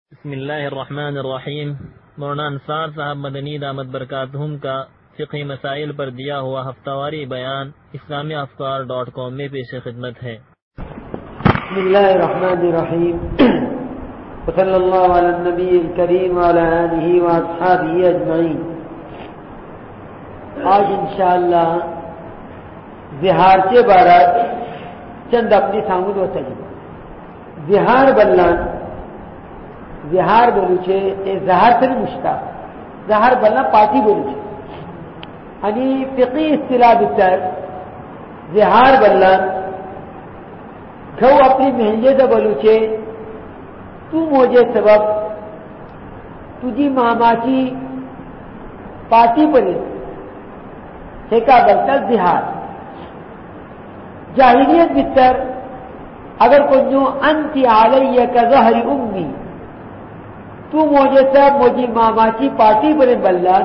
بسم اللہ الرحمن الرحیم۔ مولانا انصار صاحب مدنی دامت برکاتہم کا فقہی مسائل پر دیا ہوا ہفتہ واری بیان اسلامیافکار.com میں پیش خدمت ہے۔ بسم اللہ الرحمن الرحیم، وصلی اللہ علی النبی الکریم وعلی آلہ واصحابہ اجمعین۔ آج انشاءاللہ زہار کے بارے چند اپنی سامود ہوتا ہے۔ زہار بلان زہار بولوچے زہار سے مشتاق زہار بلنا پارٹی بولوچے یعنی فقی اصطلاح بتر زہار بلان گھو اپنی مہنجے سے بولوچے تو موجے سبب تجھی ماما کی پارٹی پر کا بلتا زہار۔ جاہلیت بتر اگر کنجو انتی علیہ کا ظہر امی تو موجے سب موجی ماما کی پارٹی بنے بلان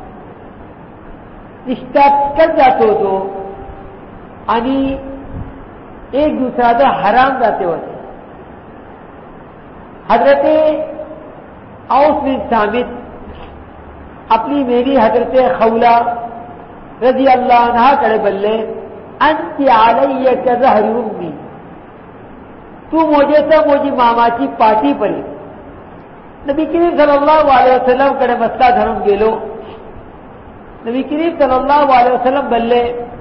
رشتہ کر جاتے تو یعنی ایک دوسرا تو حرام جاتے ہوتے۔ حضرت اوس بن ثابت اپنی میری حضرت خولہ رضی اللہ عنہ کرے بلے انت علیہ کا ظہر امی تو موجے سب موجی ماما کی پارٹی بنے۔ نبی کریم صلی اللہ علیہ وسلم کرے مسئلہ دھرم گیلو نبی کریم صلی اللہ علیہ وسلم بلے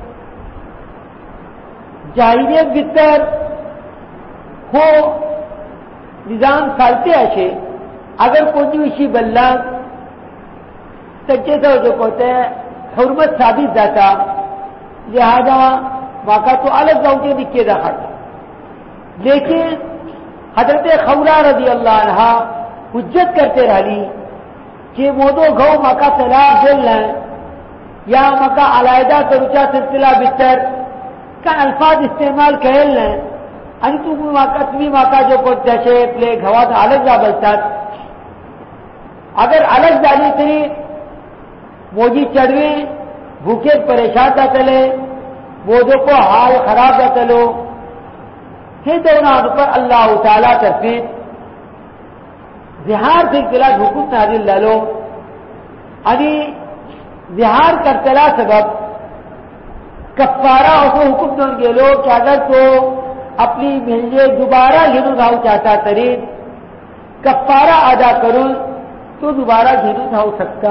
جاہلیت بتر ہو نظام سالتے آشے اگر کوئی اسی بلّہ سچے سے جو کہتے ہیں حرمت ثابت جاتا لہذا واقع تو الگ جاؤں کے نکے رکھا تھا، لیکن حضرت خولہ رضی اللہ عنہ حجت کرتے رہی کہ مودو گھو مکا طلاق دل لیں یا مکا علیحدہ ترچا سلسلہ بتر کا الفاظ استعمال کہل لیں یعنی تمی مکا جو کو جیسے پلے گھوا تھا الگ جا بلتا اگر الگ جالی تھی موجی چڑھوے بھوکے پریشان تھا چلے مودو کو حال خراب نہ چلو یہ دونوں پر اللہ تعالیٰ ترفیق زہار سے اطلاع حکم نازل لالو یعنی زہار کا اطلاع سبب کفارہ اس کو حکم دن گے کہ اگر تو اپنی مہنجے دوبارہ گھنو دھاؤ چاہتا ترین کفارہ ادا کروں تو دوبارہ گھنو دھاؤ سکتا۔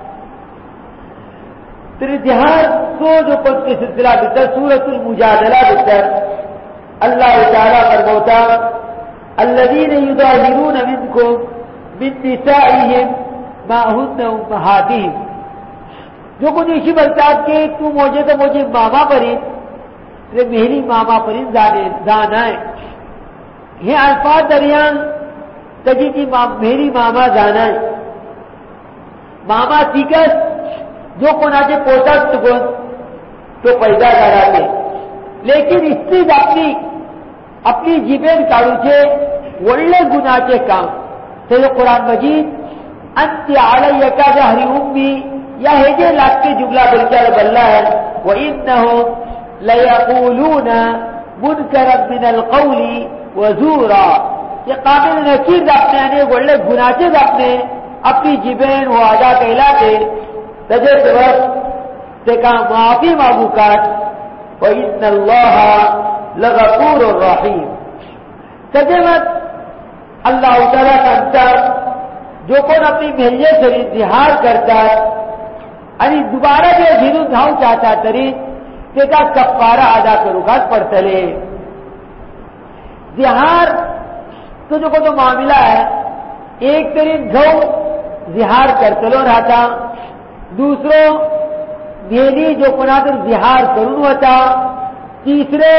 پھر زہار سو جو پد کے سلسلہ بتر سورۃ المجادلہ بتر اللہ تعالیٰ فرماتا الذین یظاہرون منکم من نسائہم ما ہن امہاتہم جو کچھ اسی بلتاب کے تو موجے تو مجھے ماما پرین میری ماما پرین زانائیں یہ الفاظ دریان تجی کی میری ماما زانائیں ماما سیکس جو کناجے پوتا سکن تو پیدا کراتے، لیکن اس سے اپنی جیبیں کاڑو چھے وڑلے گناہ کے کام تو یہ قرآن مجید انت علیہ کا ظہر امی یا ہیجے لاکھ کے جملہ بلکہ بلّہ ہے وَإِنَّهُمْ لَيَقُولُونَ مُنْكَرًا مِنَ الْقَوْلِ وَزُورًا یہ قابل نکیر اپنے یعنی وڑلے گناہ کے اپنے اپنی جیبیں وہ آجا کہلاتے تجھے سبب سے کہا معافی معبوکات وَإِنَّ اللَّهَ لغفور الرحیم۔ سجمت اللہ تعالیٰ کا انتر جو کون اپنی مہنجے سے زہار کرتا ہے یعنی دوبارہ جو گھنو دھاؤں چاہتا ترین کہ کا کفارہ ادا کرو گا پڑ چلے۔ زہار تو جو کو تو معاملہ ہے ایک ترین گھو زہار کر چلو رہتا دوسروں میری جو کناتر زہار کروں ہوتا تیسرے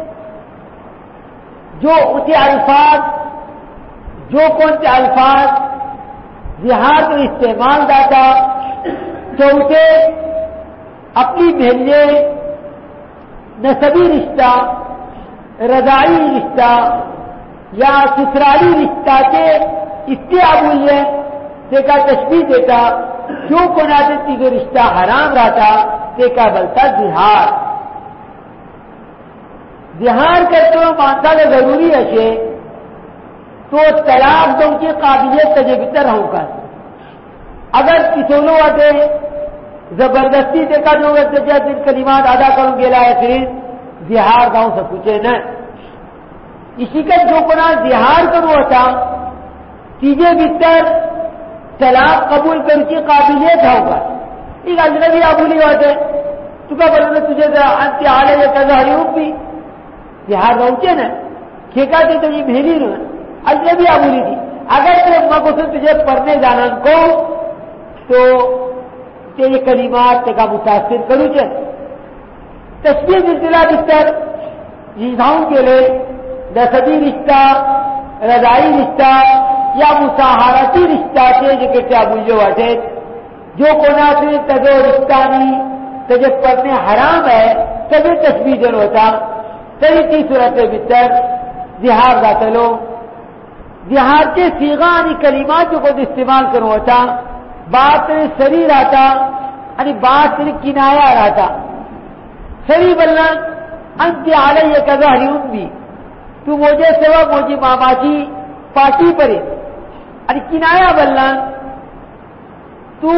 جو اونچے الفاظ جو کون سے الفاظ زہار کو استعمال داتا چوتھے اپنی بہنجے نسبی رشتہ رضائی رشتہ یا سسرالی رشتہ کے استعمال سے کا تشبیہ دیتا جو کناتے جو رشتہ حرام رہتا سے کا بلتا زہار۔ زہار کرتے ہو مانتا کہ ضروری ہے تو طلاق دوں کی قابلیت تجھے بہتر ہوں کا اگر کسولو آتے زبردستی دیکھا جو دن کلمات ادا کروں گے لائے پھر زہار گاؤں سے پوچھے نہ اسی کا جو کنا زہار کرو ہوتا تیجے بہتر طلاق قبول کر کی قابلیت ہوگا ایک اجنبی آبولی ہوتے تو کا بولے تجھے انتی آلے یا تظاہری ہوں بھی زہار گاؤں نا کھیکا تھی تو یہ بھیلی رو اجنبی آبولی تھی اگر تیرے ماں کو تجھے پڑھنے جانا کو تو یہ کلمات کا متاثر کرو چاہے تشبیہ سلسلہ بستر جیزاؤں کے لیے نسبی رشتہ رضائی رشتہ یا مساہارتی رشتہ سے جو کہتے ابوجو واٹے جو کونا سے تجو رشتہ نہیں تجھے پڑھنے حرام ہے تجھے تشبیہ جن ہوتا تری کی صورت بستر زہار داتلو زہار کے سیغانی کلمات جو خود استعمال کرو ہوتا بات سری رہتا یعنی بات کنایا رہتا سری بلنا انت علیہ کظہری بھی تو مجھے سوا مجھے ماما کی پارٹی پرے یعنی کنایا بلنا تو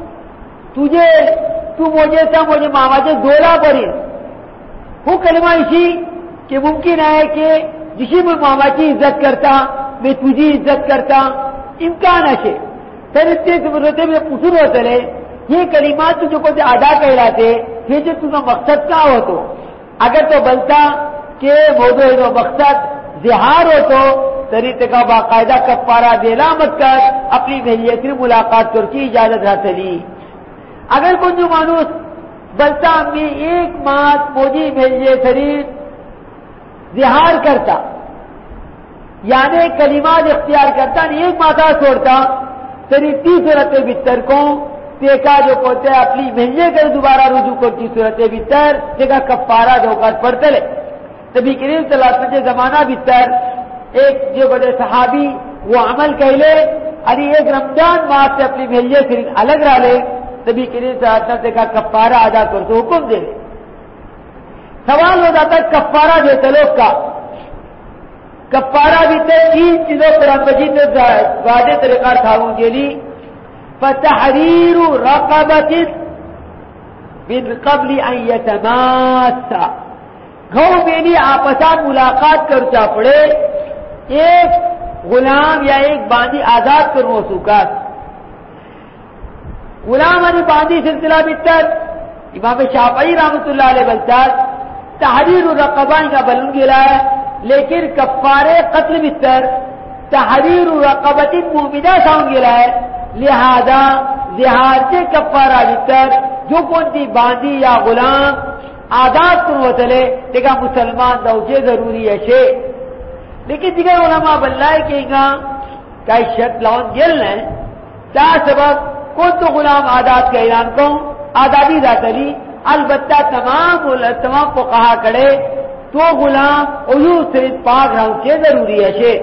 مجھے سا مجھے ماما کے دولا پرے وہ کلمہ اسی کہ ممکن ہے کہ جسی میں ماما کی عزت کرتا میں تجھے عزت کرتا امکان ہے ضرورت میں قصور ہوتے رہے یہ کلمات جو کچھ ادا کہلاتے یہ جو تمہیں مقصد کا ہو تو اگر تو بلتا کہ موضوع و مقصد زہار ہو تو طریقے کا باقاعدہ کفارہ دینا مت کر اپنی بھیجیت سے ملاقات کر کی اجازت حاصلی اگر کوئی جو مانوس بلتا میں ایک مات موجی بھیجیے شریف زہار کرتا یعنی کلمات اختیار کرتا نہیں ایک ماتا چھوڑتا تری تیس صورت بستر کو دیکھا جو کہتے ہیں اپنی بھیجے کر دوبارہ رجوع کرتی صورت بستر دیکھا کفارہ دھوکہ پڑتے لے نبی کریم صلی اللہ علیہ وسلم زمانہ بستر ایک جو بڑے صحابی وہ عمل کہلے ارے ایک رمضان ماہ سے اپنی بھیجے پھر الگ رہ لے نبی کریم صلی اللہ علیہ وسلم دیکھا کفارہ ادا کر تو حکم دے سوال ہو جاتا کفارہ دیتے لوگ کا کفارہ بھی تین چیزوں قرآن مجید نے واضح طریقہ تھاؤں کے لیے فتحریر رقبۃ من قبل ان یتماسا گھو میری آپسا ملاقات کر چا پڑے ایک غلام یا ایک باندی آزاد کرو سکات غلام علی باندی سلسلہ بتر امام شافعی رحمۃ اللہ علیہ بلتاز تحریر الرقبہ کا بلن گلا ہے لیکن کفارے قتل بستر تحریر رقبۃ مومنہ ساؤں گلا ہے لہذا زہار سے کفارہ بستر جو کون سی باندی یا غلام آزاد کرو چلے دیکھا مسلمان دوجے ضروری ہے شے لیکن دیگر علماء بلائے کہ کئی شرط لاؤن گل ہے کیا سبب کون تو غلام آزاد کا اعلان کو آزادی ذات علی البتہ تمام کو کہا کرے تو غلام اویو صرف پاک رہوں سے ضروری ہے شے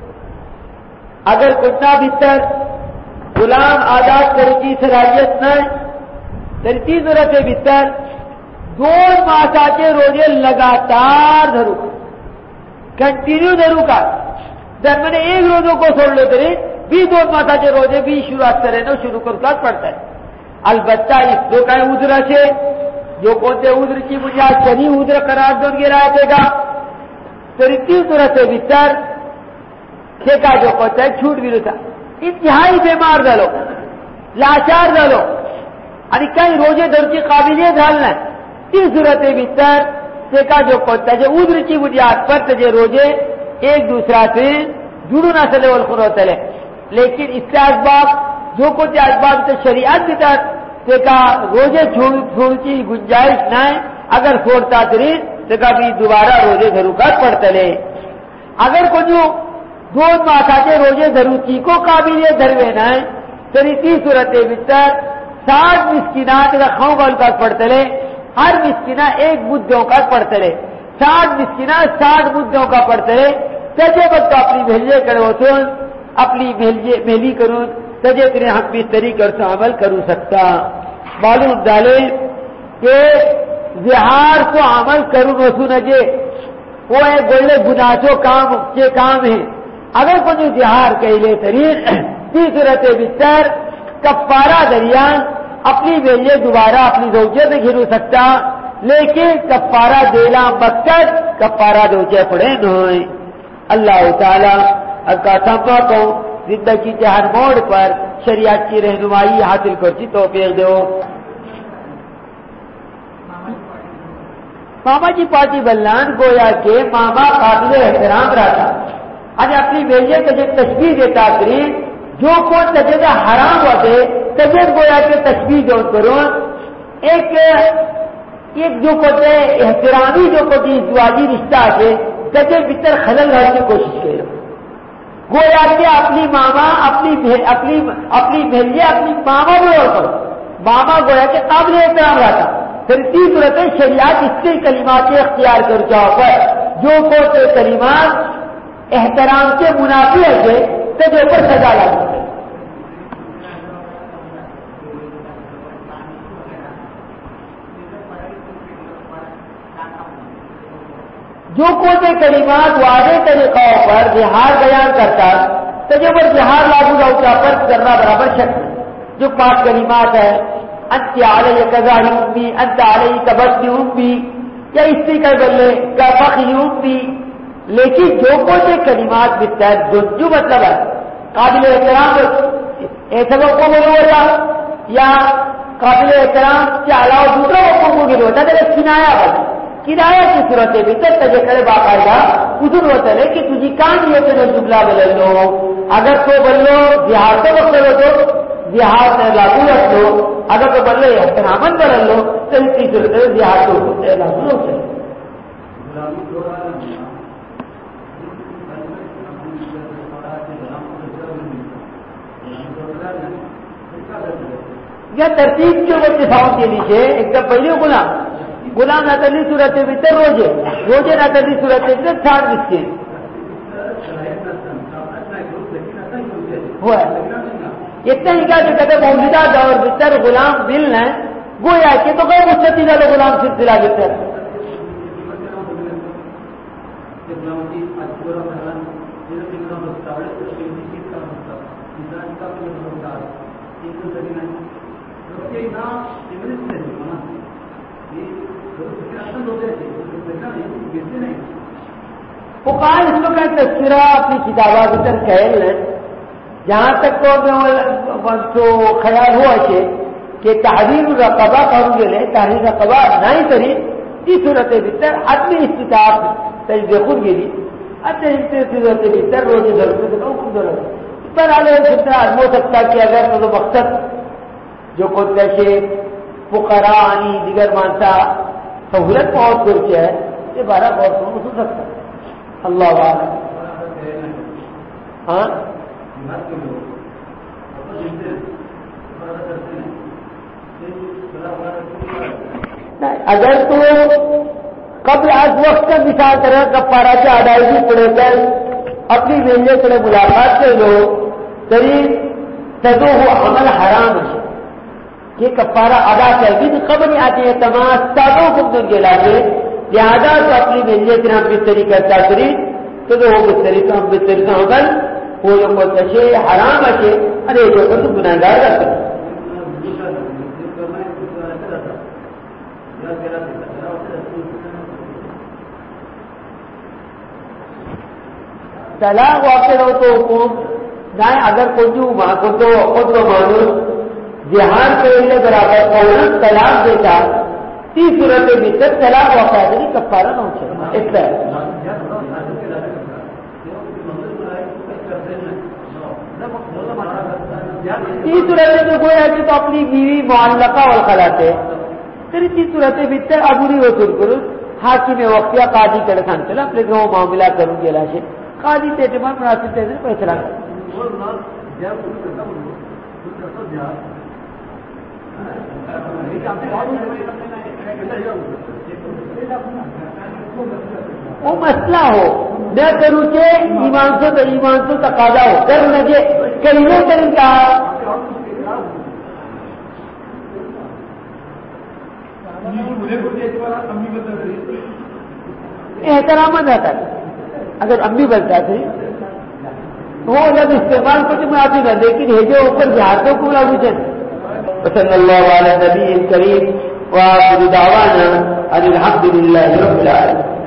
اگر کتنا بہتر غلام آزاد کرنے کی صلاحیت نہ ترتی ضرورت بہتر دو ماسا کے روزے لگاتار دھرو کنٹینیو دھرو کا جب میں نے ایک روزوں کو چھوڑ لو تیرے بھی دو ماسا کے روزے بھی شروعات کرے نا شروع کر پڑتا ہے البتہ اس دو کا ادھر سے جو کونتے ادھر کی بنیاد شنی ادھر قرار دون گرا دے گا ترتی ضرورت بہتر ٹھیکا جو کہتا ہے چھوٹ بھی رہتا انتہائی بیمار ڈالو لاچار ڈالو یعنی کئی روزے در کی قابلیت ڈالنا ہے اس صورت بہتر ٹھیکا جو کہتا ہے ادھر کی بنیاد پر تجھے روزے ایک دوسرا سے جڑو نہ چلے والخرو چلے لیکن اس سے اسباب جو کچھ اسباب سے شریعت کی طرف دیکھا روزے چھوڑ کی گنجائش نہ ہے اگر چھوڑتا تری دیکھا بھی دوبارہ روزے ضرورت پڑتے لے اگر کچھ دو ماسا کے روزے ضرورتی کو قابلیت دھروے نہ ہے تری تیس صورت بہتر 60 مسکینات رکھاؤں کا الکاس پڑتے لے ہر مسکینہ ایک مدوں کا پڑتے لے 60 مسکینہ 60 مدوں کا پڑتے لے تجھے وقت اپنی بھیجے کرو سن اپنی میلی کروں تجھے تیرے ہم بھی طریقے سے عمل کرو سکتا معلوم ڈالے کہ زہار کو عمل کروں نسو نجے وہ ایک گولے گناہوں کام کے کام ہے اگر کوئی جہار کہلے طریق تی صورت بستر کفارہ دریان اپنی بیلیے دوبارہ اپنی زوجے میں گھرو سکتا لیکن کفارہ دیلا مقصد کفارہ دوجے پڑے نوئے اللہ تعالی کا سما کو زندگی کے ہر موڑ پر شریعت کی رہنمائی حاصل کرتی توفیق دو. ماما جی پارٹی بلان گویا کہ ماما قابل احترام رہتا آج اپنی بیلیے تجھے تشبیح دیتا کری جو کون تجھے حرام ہوتے تجھے گویا کہ تشبیح دو کرو ایک جو کوتے احترامی جو کوتی ازدواجی رشتہ ہے تجھے بہتر خلل رہنے کی کوشش کرو گویا کہ اپنی ماما اپنی بھیلیے اپنی ماما بڑھو کرو ماما گویا کہ قابل احترام رہتا پھر تیس صورت شریعت اس کے کلمات اختیار کر جاؤ پر جو کوتے کلمات احترام کے منافی ہے تجھے پر سزا لاگو جو کوتے کلمات واضح طریقوں پر جہار بیان کرتا تجھے پر جہار لاگو روچا پر کرنا برابر شک جو 5 کلمات ہے انت علی کذاری امی انت علی کبسنی امی یا اسی کا بلے کا فخری امی لیکن جو کوتے کلمات بتر جو مطلب ہے قابل احترام ایسا کو بولو ہوتا یا قابل احترام کے علاوہ دوسرا کو بولو ہوتا ہے کنایا بنا کنایا کی صورت بہتر تجھے کرے باقاعدہ ادھر ہوتا ہے کہ تجھے کہاں نہیں ہوتے جو جملہ بدل لو اگر تو بول لو بہار سے وقت لو تو بہار سے لاگو رکھ لو اگر تو بول لو احترامن بدل لو تو اس کی صورت بہار کو لاگو رکھ لو یا ترتیب کے بچے ساؤنڈ کے نیچے ایک دم پہلے غلام ناتلی صورت بہتر روزے ناتلی صورت بہتر 60 مسکین ہوا اتنا ہی کہا جو کہتے موجودہ دور بہتر غلام دل ہے گویا کہ تو غیر مستطیل غلام سلسلہ بہتر فقہاء اس کو کا تذکرہ اپنی کتابوں کے اندر کہل ہے جہاں تک تو خیال ہوا کہ تحریر الرقبہ کروں گے تحریر الرقبہ نہیں کری اس صورت بہتر آدمی استطاعت تجزیہ خود گیری اچھا صورت بہتر روزے ضرورت پر علیہ سترہ عدم ہو سکتا کہ اگر تو مقصد جو خود کیسے فقراء آنی دیگر مانتا سہولت بہت کچھ ہے یہ 12 بہت ہو سکتا ہے اللہ عالم ہاں اگر تو قبل از وقت کا مثال طرح کفارہ کی ادائیگی پڑے کر اپنی بیوی سے ملاقات کے لو قریب تدو ہو عمل حرام ہے کہ کفارہ ادا کر بھی قبل نہیں آتی ہے تمام سادوں کو کے لاگے لہذا تو اپنی بیوی سے ہم بستری کرتا کری تو وہ بستری تو ہم بستری کا عمل وہ لوگ کو تشے حرام ہے ارے جو تو گناہگار کرتے طلاق واقع ہو تو حکم نہ اگر کوئی ماں کو تو خود و مانوس جہان کے لیے برابر فوراً طلاق دیتا تی صورت بہتر طلاق واقع ہے کفارہ نہ ہو سکتا اتنا تی صورت میں کوئی ہے کہ تو اپنی بیوی معلقہ اور خلاتے پھر تی صورت بہتر ابوری وصول کرو حاکم وقتیہ قاضی کر خان چلا لیکن وہ معاملہ کروں گی لاشے قاضی اعتماد مناسب سے فیصلہ وہ مسئلہ ہو نہ کروں کہ ایمان سے تقاضا ہو کر مجھے کرینے کریں کیا احترام رہتا ہے اگر امی بلتا تھے وہ لفظ استعمال کرتے معافی نہ، لیکن ہے جو اوپر جہاتوں کو لاگو چل. صلی اللہ علیہ نبی کریم وآخر دعوانا ان الحمد للہ رب العالمین.